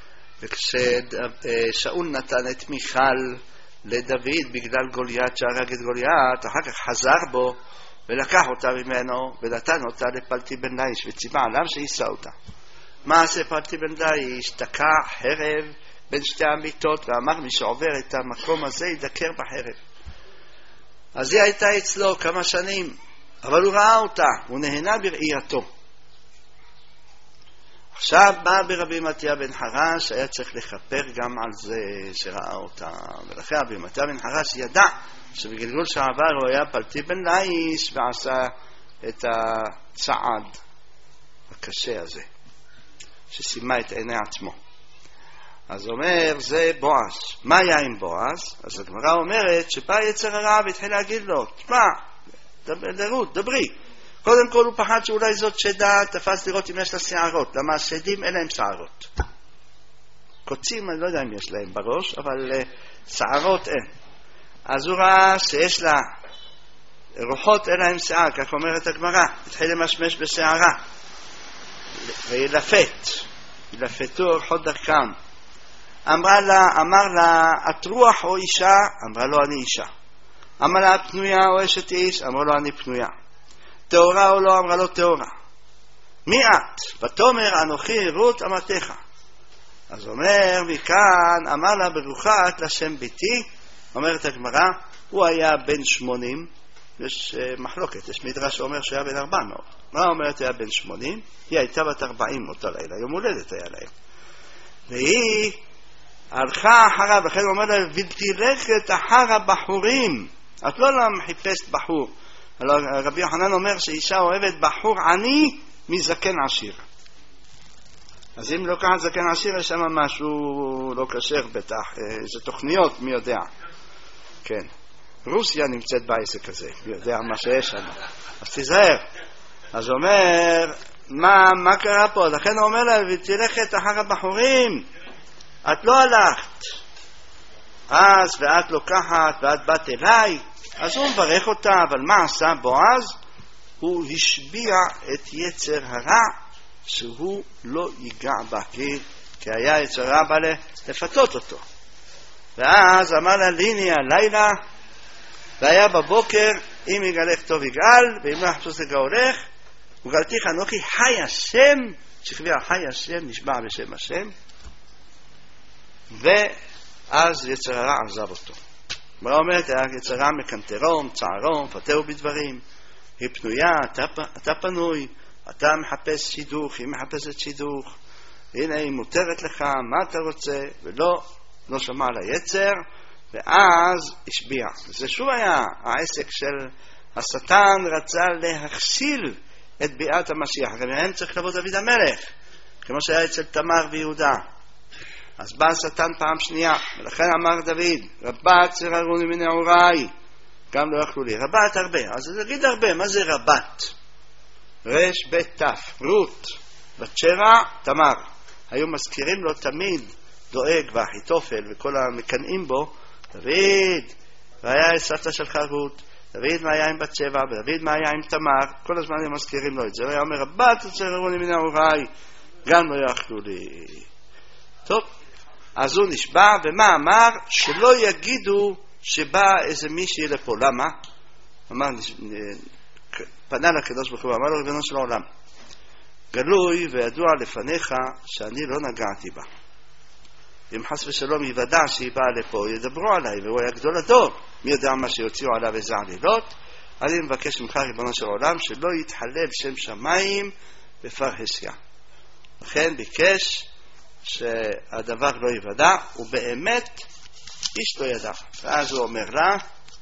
Speaker 2: וכששאול נתן את מיכל לדוד בגלל גוליית שהרג את גוליית, אחר כך חזר בו ולקח אותה ממנו ונתן אותה לפלטי בן לאיש וציווה עליו שיישא אותה. מה עשה פלטי בן לאיש? תקע חרב בין שתי המיטות ואמר, מי שעובר את המקום הזה ידקר בחרב. אז היא הייתה אצלו כמה שנים, אבל הוא ראה אותה, הוא נהנה בראייתו. עכשיו בא ברבי מתיה בן חרש, היה צריך לכפר גם על זה שראה אותה, ולכן רבי מתיה בן חרש ידע שבגלגול שעבר הוא היה פלטי בן לאיש ועשה את הצעד הקשה הזה ששימה את עיני עצמו. אז אומר, זה בועז. מה היה עם בועז? אז הגמרא אומרת שבא יצר הרע והתחיל להגיד לו, תשמע, לרות, דברי. קודם כל הוא פחד שאולי זאת שדה, תפס לראות אם יש לה שערות. למה השדים אין להם שערות. קוצים, אני לא יודע אם יש להם בראש, אבל uh, שערות אין. אז הוא ראה שיש לה רוחות אין להם שיער, כך אומרת הגמרא. התחיל למשמש בשערה. וילפת. ילפתו רוחות דרכם. אמרה לה, אמר לה, את רוח או אישה? אמרה לו, אני אישה. אמרה לה, פנויה או אשת איש? אמרה לו, אני פנויה. תאורה או לא? אמרה לו, תאורה. מי את? ותאמר, אנוכי רות אמתך. אז אומר, מכאן, אמר לה, ברוכה את לשם ביתי. אומרת הגמרא, הוא היה בן שמונים. יש uh, מחלוקת, יש מדרש שאומר שהוא היה בן ארבע מאות. מה אומרת היה בן שמונים? היא הייתה בת ארבעים אותה לילה, יום הולדת היה להם. והיא הלכה אחריו, לכן הוא אומר לה, ותלכת אחר הבחורים. את לא חיפשת בחור. רבי יוחנן אומר שאישה אוהבת בחור עני מזקן עשיר. אז אם לא ככה זקן עשיר, יש שם משהו לא קשר בטח, איזה תוכניות, מי יודע. כן. רוסיה נמצאת בעסק הזה, מי יודע מה שיש שם. אז תיזהר. אז הוא אומר, מה, מה קרה פה? לכן הוא אומר לה, ותלכת אחר הבחורים. את לא הלכת. אז ואת לוקחת ואת באת אליי. אז הוא מברך אותה, אבל מה עשה בועז? הוא השביע את יצר הרע שהוא לא ייגע בה, כי, כי היה יצר הרע בא לפתות אותו. ואז אמר לה, ליני הלילה, והיה בבוקר, אם יגלך טוב יגאל, ואם לא יחפוש לגאולך, וגלתיך אנוכי חי השם, שכבי החי השם נשבע בשם השם, ואז יצר הרע עזב אותו. מה אומרת? יצר הרע מקנטרום, צערום, פתהו בדברים, היא פנויה, אתה, אתה פנוי, אתה מחפש שידוך, היא מחפשת שידוך, הנה היא מותרת לך, מה אתה רוצה? ולא, לא שמע על היצר, ואז השביע. זה שוב היה העסק של השטן, רצה להכשיל את ביאת המשיח. גם מהם צריך לבוא דוד המלך, כמו שהיה אצל תמר ויהודה. אז בא השטן פעם שנייה, ולכן אמר דוד, רבה צררוני מנעוריי, גם לא יכלו לי. רבת הרבה. אז נגיד הרבה, מה זה רבת? רש בית תף, רות, בת שבע, תמר. היו מזכירים לו תמיד דואג ואחיתופל וכל המקנאים בו, דוד, והיה סבתא שלך רות, דוד מה היה עם בת שבע, ודוד מה היה עם תמר, כל הזמן הם מזכירים לו את זה. הוא היה אומר, רבת תצררוני מן אהוריי, גם לא יכלו לי. טוב, אז הוא נשבע, ומה אמר? שלא יגידו שבא איזה מישהי לפה. למה? אמר, פנה לקדוש ברוך הוא, אמר לו, ריבונו של העולם, גלוי וידוע לפניך שאני לא נגעתי בה. אם חס ושלום יוודע שהיא באה לפה, ידברו עליי, והוא היה גדול הדור. מי יודע מה שיוציאו עליו איזה עלילות? אני מבקש ממך, ריבונו של העולם, שלא יתחלל שם שמיים בפרהסיה. לכן ביקש שהדבר לא יוודע, ובאמת איש לא ידע. ואז הוא אומר לה,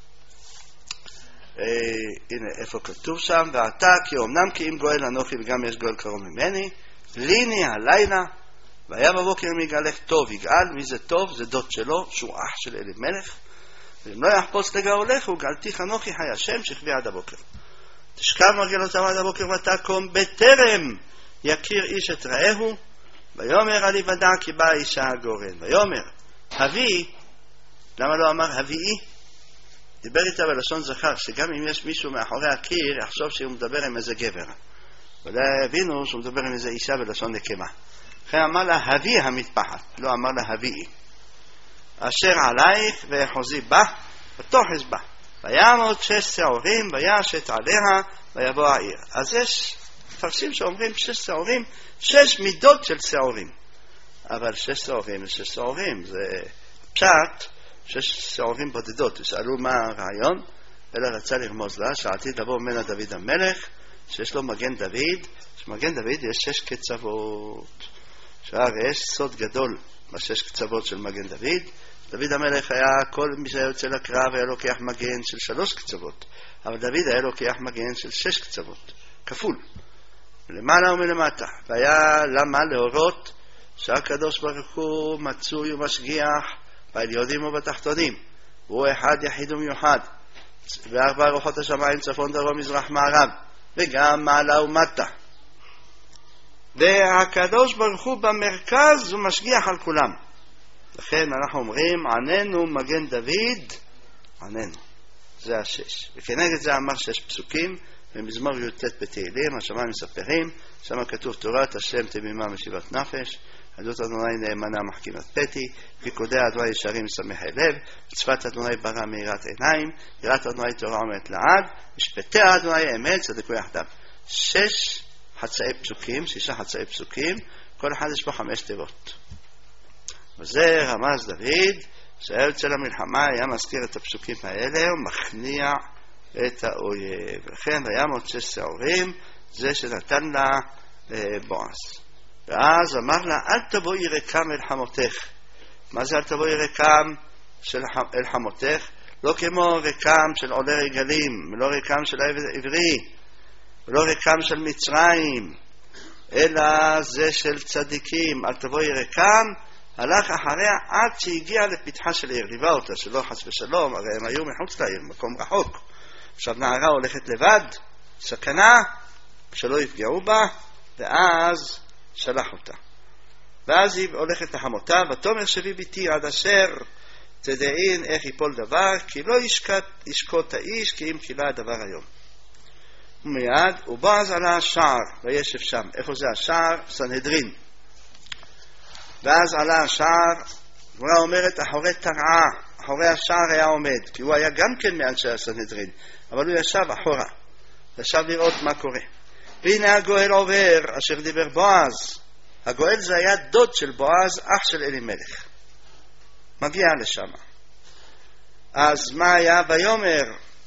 Speaker 2: אה, הנה איפה כתוב שם, ואתה כי אמנם כי אם גואל אנוכי וגם יש גואל קרוב ממני, ליני הלילה, והיה בבוקר מגלך טוב יגאל. מי זה טוב? זה דוד שלו, שהוא אח של אלימלך. ואם לא יחפוץ לגאולך, וגאלתיך אנוכי חי השם שכבי עד הבוקר. תשכב מרגלותיו עד הבוקר ותקום בטרם יכיר איש את רעהו, ויאמר על יוודע כי באה אישה הגורן. ויאמר הביא, למה לא אמר הביאי? דיבר איתה בלשון זכר, שגם אם יש מישהו מאחורי הקיר יחשוב שהוא מדבר עם איזה גבר, ולא הבינו שהוא מדבר עם איזה אישה בלשון נקמה. אחרי אמר לה הביא המטפחת, לא אמר לה הביאי. אשר עלייך ויחוזי בה ותוחז בה, ויעמוד שש שעורים וישת עליה ויבוא העיר. אז יש מפרשים שאומרים שש שעורים, שש מידות של שעורים, אבל שש שעורים זה שש שעורים, זה פשט שש שעורים בודדות. ושאלו מה הרעיון, אלא רצה לרמוז לה שעתיד לבוא ממנה דוד המלך שיש לו מגן דוד, שמגן דוד יש שש קצוות. שהרי יש סוד גדול בשש קצוות של מגן דוד. דוד המלך היה, כל מי שהיה יוצא לקרב היה לוקח מגן של שלוש קצוות, אבל דוד היה לוקח מגן של שש קצוות, כפול, למעלה ומלמטה. והיה למה להורות שהקדוש ברוך הוא מצוי ומשגיח בעליונים ובתחתונים, והוא אחד יחיד ומיוחד, וארבע רוחות השמיים צפון דרום מזרח מערב, וגם מעלה ומטה, והקדוש ברוך הוא במרכז הוא משגיח על כולם. לכן אנחנו אומרים עננו מגן דוד, עננו, זה השש. וכנגד זה אמר שש פסוקים במזמור י"ט בתהילים. השמיים מספרים, שם כתוב תורת השם תמימה משיבת נפש, עדות אדוני נאמנה מחכימת פתי, פיקודי אדוני ישרים משמחי לב, שפת אדוני ברא מאירת עיניים, יראת אדוני תורה עומדת לעד, משפטי אדוני אמת צדקו יחדיו. שש חצאי פסוקים, שישה חצאי פסוקים, כל אחד יש פה חמש תיבות. וזה רמז דוד, שהיה יוצא למלחמה, היה מזכיר את הפסוקים האלה, ומכניע את האויב. לכן וימות שש שעורים, זה שנתן לה בועז. ואז אמר לה, אל תבואי ריקם אל חמותך. מה זה אל תבואי ריקם אל חמותך? לא כמו ריקם של עולי רגלים, ולא ריקם של עברי, ולא ריקם של מצרים, אלא זה של צדיקים. אל תבואי ריקם, הלך אחריה עד שהגיע לפתחה של עיר, ליווה אותה, שלא חס ושלום, הרי הם היו מחוץ לעיר, מקום רחוק. עכשיו נערה הולכת לבד, סכנה, שלא יפגעו בה, ואז שלח אותה. ואז היא הולכת לחמותה, ותאמר שבי ביתי עד אשר תדעין איך יפול דבר, כי לא ישקט, ישקוט האיש, כי אם קילה הדבר היום. ומיד, ובועז עלה השער, וישב שם. איפה זה השער? סנהדרין. ואז עלה השער, והוא אומרת, אחורי תרעה, אחורי השער היה עומד, כי הוא היה גם כן מאנשי הסנהדרין, אבל הוא ישב אחורה, ישב לראות מה קורה. והנה הגואל עובר, אשר דיבר בועז. הגואל זה היה דוד של בועז, אח של אלימלך. מגיע לשם. אז מה היה? ויאמר,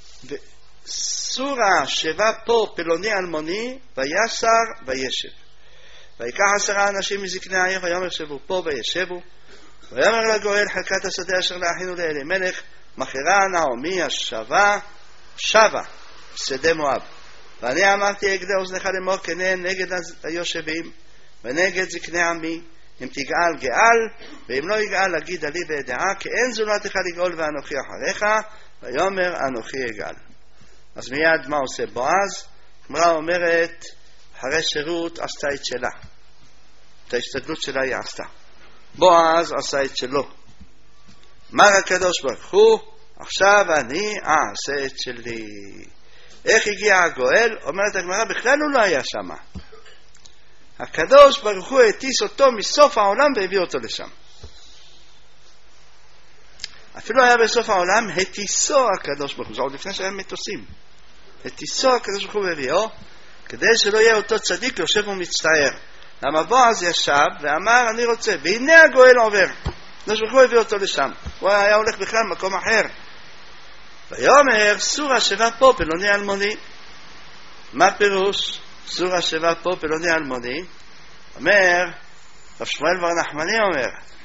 Speaker 2: סורה שבה פה פלוני אלמוני, ויסר וישב. ויקח עשרה אנשים מזקני העיר, ויאמר שבו פה וישבו. ויאמר לגואל, חלקת השדה אשר לאחינו לאלימלך, מכירה נעמי השבה, שבה, שדה מואב. ואני אמרתי, אגלה אוזנך לאמור כנה נגד היושבים, ונגד זקני עמי, אם תגאל גאל, ואם לא יגאל אגיד עלי בידעה, כי אין זולתך לגאול ואנוכי אחריך, ויאמר אנוכי אגאל. אז מיד מה עושה בועז? הגמרא אומרת, אחרי שירות עשתה את שלה. את ההשתדלות שלה היא עשתה. בועז עשה את שלו. אמר הקדוש ברוך הוא, עכשיו אני אעשה את שלי. איך הגיע הגואל? אומרת הגמרא, בכלל הוא לא היה שם. הקדוש ברוך הוא הטיס אותו מסוף העולם והביא אותו לשם. אפילו היה בסוף העולם, הטיסו הקדוש ברוך הוא, זה עוד לפני שהיה מטוסים. הטיסו הקדוש ברוך הוא והביאו, כדי שלא יהיה אותו צדיק יושב ומצטער. למה בועז ישב ואמר, אני רוצה, והנה הגואל עובר. הקדוש ברוך הוא הביא אותו לשם. הוא היה הולך בכלל מקום אחר. ויאמר, סורה שבה פה פלוני אלמוני. מה פירוש? סורה שבה פה פלוני אלמוני. אומר, רב שמואל בר נחמני אומר,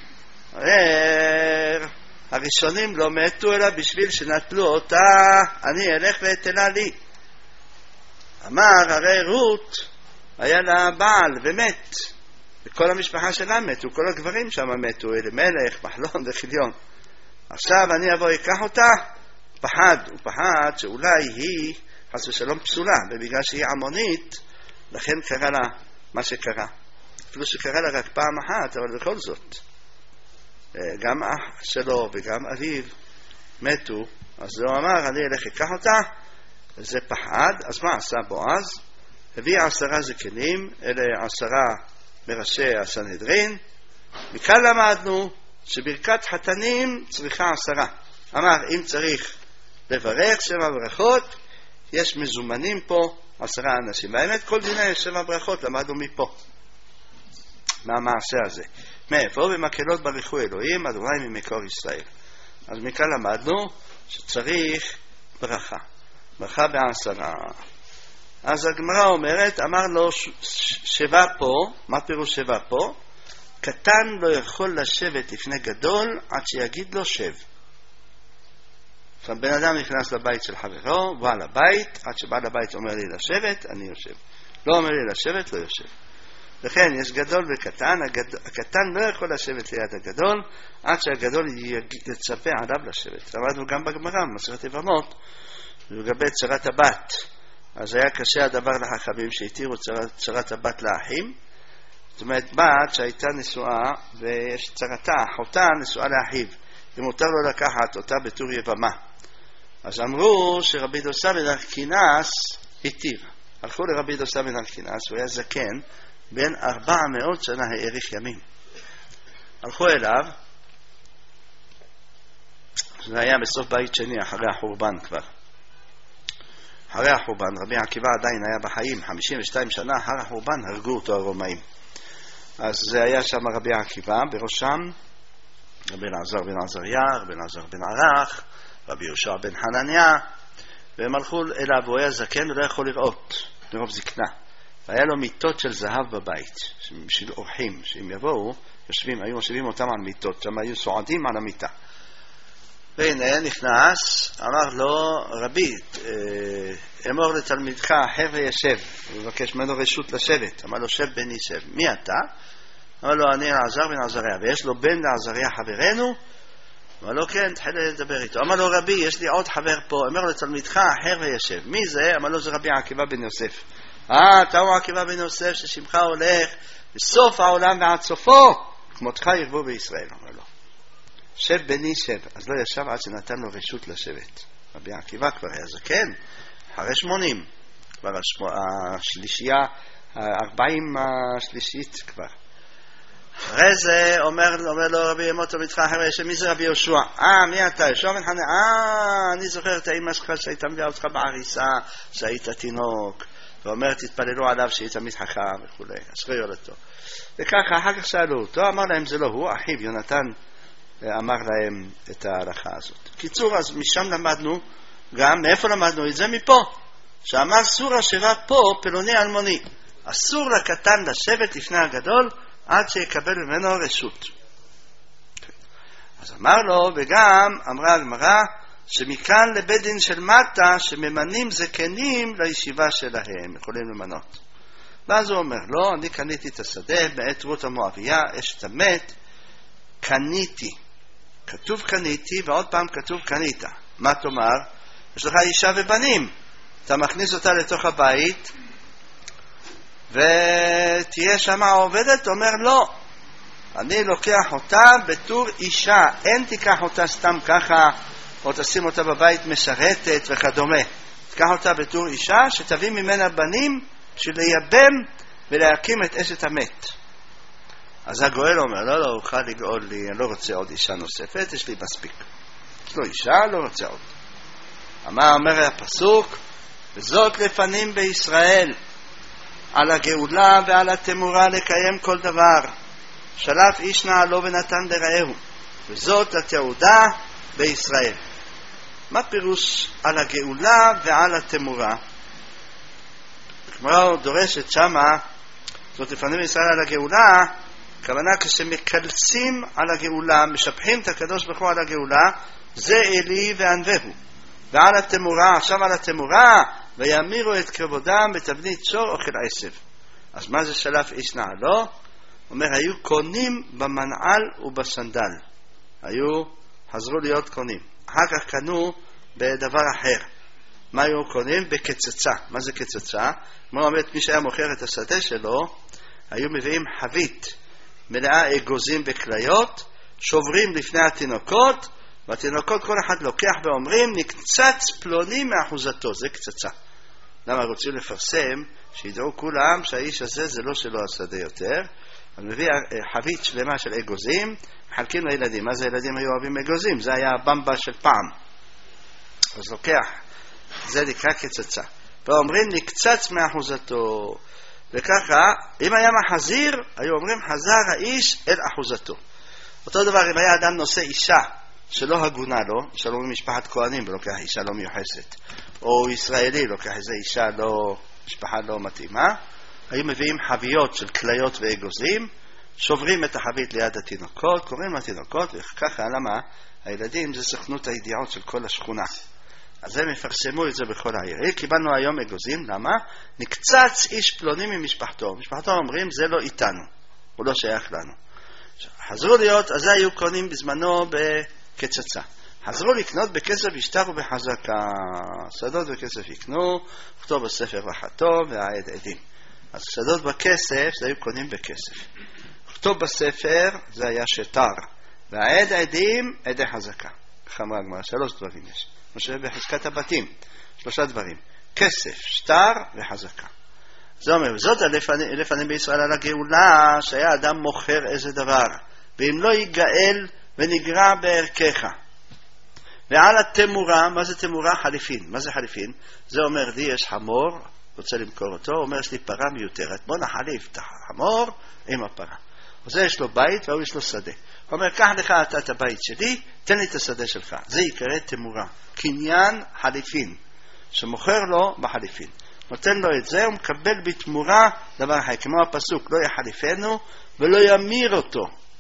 Speaker 2: אומר, הראשונים לא מתו אלא בשביל שנטלו אותה, אני אלך ואתלה לי. אמר, הרי רות היה לה בעל ומת, וכל המשפחה שלה מתו, כל הגברים שם מתו, אלימלך, מחלון וחיליון. עכשיו אני אבוא אקח אותה, פחד, הוא פחד שאולי היא חס ושלום פסולה, ובגלל שהיא עמונית, לכן קרה לה מה שקרה. אפילו שקרה לה רק פעם אחת, אבל בכל זאת. גם אח שלו וגם אביו מתו, אז הוא אמר, אני אלך אקח אותה, וזה פחד. אז מה עשה בועז? הביא עשרה זקנים, אלה עשרה מראשי הסנהדרין. מכאן למדנו שברכת חתנים צריכה עשרה. אמר, אם צריך לברך שבע ברכות, יש מזומנים פה עשרה אנשים. באמת כל דיני יש שבע ברכות, למדנו מפה, מהמעשה הזה. מאיפה? במקהלות ברכו אלוהים, אדוני ממקור ישראל. אז מכאן למדנו שצריך ברכה. ברכה בעשרה. אז הגמרא אומרת, אמר לו שבע פה, מה פירוש שבע פה? קטן לא יכול לשבת לפני גדול עד שיגיד לו שב. עכשיו בן אדם נכנס לבית של חברו, בא לבית, עד שבא לבית אומר לי לשבת, אני יושב. לא אומר לי לשבת, לא יושב. לכן יש גדול וקטן, הגד... הקטן לא יכול לשבת ליד הגדול, עד שהגדול יצפה עליו לשבת. למדנו גם בגמרא, מסכת יבמות, לגבי צרת הבת. אז היה קשה הדבר לחכמים שהתירו צרת, צרת הבת לאחים. זאת אומרת, בת שהייתה נשואה ויש צרתה, אחותה נשואה לאחיו. ומותר לו לקחת אותה בתור יבמה. אז אמרו שרבי דוסה בן ארכינס התיר. הלכו לרבי דוסה בן ארכינס, הוא היה זקן, בין ארבע מאות שנה האריך ימים. הלכו אליו, זה היה בסוף בית שני, אחרי החורבן כבר. אחרי החורבן, רבי עקיבא עדיין היה בחיים, חמישים ושתיים שנה אחרי החורבן הרגו אותו הרומאים. אז זה היה שם רבי עקיבא, בראשם רבי אלעזר בן עזריה, רבי אלעזר בן ערך, רבי יהושע בן חנניה, והם הלכו אליו, הוא היה זקן ולא יכול לראות, מרוב זקנה. והיה לו מיטות של זהב בבית, של אורחים, שאם יבואו, יושבים, היו יושבים אותם על מיטות, שם היו סועדים על המיטה. והנה נכנס, אמר לו, רבי, אמור לתלמידך, אחר וישב, הוא מבקש ממנו רשות לשבת. אמר לו, שב בני שב. מי אתה? אמר לו, אני אלעזר בן עזריה, ויש לו בן לעזריה חברנו? אמר לו, כן, תחל לדבר איתו. אמר לו, רבי, יש לי עוד חבר פה, אמר לו לתלמידך, אחר וישב. מי זה? אמר לו, זה רבי עקיבא בן יוסף. אה, אתה הוא עקיבא בן יוסף, ששמך הולך בסוף העולם ועד סופו, כמותך ירבו בישראל. אמר לו, שב בני שב. אז לא ישב עד שנתן לו רשות לשבת. רבי עקיבא כבר היה זקן, אחרי שמונים, כבר השלישייה, הארבעים השלישית כבר. אחרי זה אומר, אומר לו רבי אמות תלמידך אחר וישב. מי זה רבי יהושע? אה, מי אתה? יהושע בן חנניה. אה, אני זוכר את האמא שלך שהייתה מביאה אותך בעריסה, שהיית תינוק, ואומר תתפללו עליו שהיא תמיד חכם וכו'. אשרי יולדתו. וככה אחר כך שאלו אותו, אמר להם זה לא הוא, אחיו יונתן אמר להם את ההלכה הזאת. קיצור, אז משם למדנו, גם מאיפה למדנו את זה? מפה, שאמר סורה שבע פה פלוני אלמוני. אסור לקטן לשבת לפני הגדול עד שיקבל ממנו רשות. אז אמר לו, וגם אמרה הגמרא, שמכאן לבית דין של מטה שממנים זקנים לישיבה שלהם, יכולים למנות. ואז הוא אומר, לא, אני קניתי את השדה בעת רות המואביה, אשת המת, קניתי. כתוב קניתי ועוד פעם כתוב קנית. מה תאמר? יש לך אישה ובנים, אתה מכניס אותה לתוך הבית ותהיה שם עובדת? אומר לא, אני לוקח אותה בתור אישה, אין תיקח אותה סתם ככה או תשים אותה בבית משרתת וכדומה, תיקח אותה בתור אישה שתביא ממנה בנים בשביל לייבם ולהקים את אשת המת. אז הגואל אומר לא, לא, אוכל לגאול לי, אני לא רוצה עוד אישה נוספת, יש לי מספיק, יש לו אישה, לא רוצה עוד. אמר, אומר הפסוק, וזאת לפנים בישראל על הגאולה ועל התמורה לקיים כל דבר, שלף איש נעלו ונתן לרעהו, וזאת התעודה בישראל. מה פירוש על הגאולה ועל התמורה? כמו דורשת שמה, זאת לפנים בישראל על הגאולה, כוונה כשמקלצים על הגאולה, משבחים את הקדוש ברוך הוא על הגאולה, זה אלי וענבהו. ועל התמורה, עכשיו על התמורה, ויאמירו את כבודם בתבנית שור אוכל עשב. אז מה זה שלף איש נעלו? אומר, היו קונים במנעל ובסנדל. היו, חזרו להיות קונים. אחר כך קנו בדבר אחר. מה היו קונים? בקצצה. מה זה קצצה? כמו אומרת, מי שהיה מוכר את השדה שלו, היו מביאים חבית מלאה אגוזים וכליות, שוברים לפני התינוקות, והתינוקות כל אחד לוקח ואומרים, נקצץ פלוני מאחוזתו. זה קצצה. למה רוצים לפרסם? שידעו כולם שהאיש הזה זה לא שלו השדה יותר. אז מביא חבית שלמה של אגוזים, מחלקים לילדים. מה זה ילדים היו אוהבים אגוזים? זה היה הבמבה של פעם. אז לוקח, זה נקרא קצצה. ואומרים, נקצץ מאחוזתו. וככה, אם היה מחזיר, היו אומרים, חזר האיש אל אחוזתו. אותו דבר, אם היה אדם נושא אישה, שלא הגונה לו, שלא ממשפחת כהנים ולוקח אישה לא מיוחסת, או ישראלי לוקח איזה אישה לא, משפחה לא מתאימה, היו מביאים חביות של כליות ואגוזים, שוברים את החבית ליד התינוקות, קוראים לתינוקות, וככה למה הילדים זה סוכנות הידיעות של כל השכונה. אז הם יפרסמו את זה בכל העיר. קיבלנו היום אגוזים, למה? נקצץ איש פלוני ממשפחתו. משפחתו אומרים, זה לא איתנו, הוא לא שייך לנו. חזרו להיות, אז היו קונים בזמנו בקצצה. חזרו לקנות בכסף ישתרו בחזקה. שדות בכסף יקנו, כתוב בספר וחתו והעד עדים. אז שדות בכסף, זה היו קונים בכסף. כתוב בספר, זה היה שטר. והעד עדים, עדי חזקה. חמרה גמרא, שלוש דברים יש. משהו בחזקת הבתים, שלושה דברים. כסף, שטר וחזקה. זה אומר, זאת לפנים, לפנים בישראל על הגאולה, שהיה אדם מוכר איזה דבר, ואם לא ייגאל ונגרע בערכך. ועל התמורה, מה זה תמורה? חליפין. מה זה חליפין? זה אומר, לי יש חמור, רוצה למכור אותו, אומר, יש לי פרה מיותרת, בוא נחליף את החמור עם הפרה. וזה יש לו בית והוא יש לו שדה. הוא אומר, קח לך אתה את הבית שלי, תן לי את השדה שלך. זה יקרא תמורה. קניין חליפין, שמוכר לו בחליפין. נותן לו את זה, הוא מקבל בתמורה דבר אחר. כמו הפסוק, לא יחליפנו ולא ימיר אותו.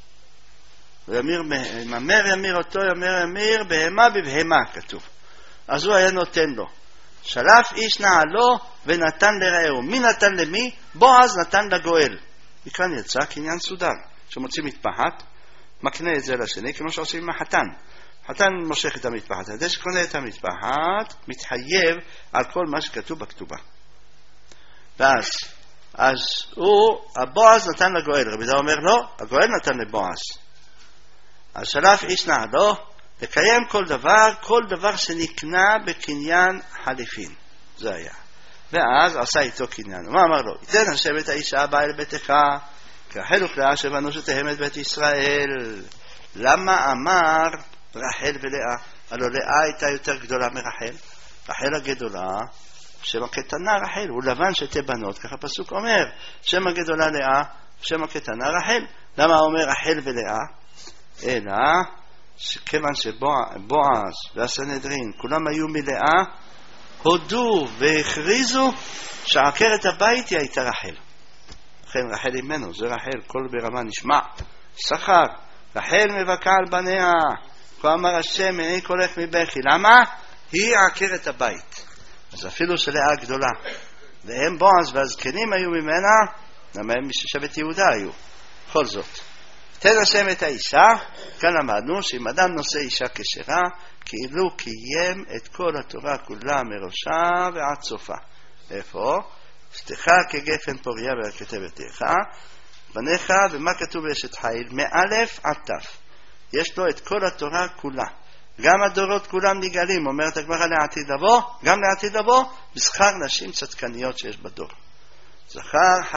Speaker 2: ימר ימיר אותו, ימר ימיר, בהמה בבהמה כתוב. אז הוא היה נותן לו. שלף איש נעלו ונתן לרעהו. מי נתן למי? בועז נתן לגואל. מכאן יצא קניין סודר. שמוצאים מטפחת, מקנה את זה לשני, כמו שעושים עם החתן. החתן מושך את המטפחת. כדי שקונה את המטפחת, מתחייב על כל מה שכתוב בכתובה. ואז, אז הוא, הבועז נתן לגואל. רבי דה אומר לא, הגואל נתן לבועז. אז שלף איש נעלו, לקיים כל דבר, כל דבר שנקנה בקניין חליפין. זה היה. ואז עשה איתו קניין. מה אמר לו? יתן השם את האישה הבאה אל ביתך, כרחל וכלאה שבנו שתהם את בית ישראל. למה אמר רחל ולאה? הלא לאה הייתה יותר גדולה מרחל. רחל הגדולה, שם הקטנה רחל, הוא לבן שתי בנות, ככה פסוק אומר, שם הגדולה לאה, שם הקטנה רחל. למה אומר רחל ולאה? אלא שכיוון שבועז והסנהדרין כולם היו מלאה, הודו והכריזו שעקרת הבית היא הייתה רחל. לכן רחל ממנו, זה רחל, כל ברמה נשמע. שכר, רחל מבכה על בניה, כה אמר השם, אין קולך מבכי. למה? היא עקרת הבית. אז אפילו שלאה גדולה. והם בועז והזקנים היו ממנה, למה הם משבט יהודה היו. בכל זאת. תן השם את האישה, כאן למדנו שאם אדם נושא אישה כשרה, כאילו קיים את כל התורה כולה מראשה ועד סופה. איפה? אשתך כגפן פוריה וכתבתך, בניך, ומה כתוב באשת חיל? מאלף עד תף. יש לו את כל התורה כולה. גם הדורות כולם נגאלים, אומרת הגמרא לעתיד לבוא, גם לעתיד לבוא, בשכר נשים צדקניות שיש בדור. זכר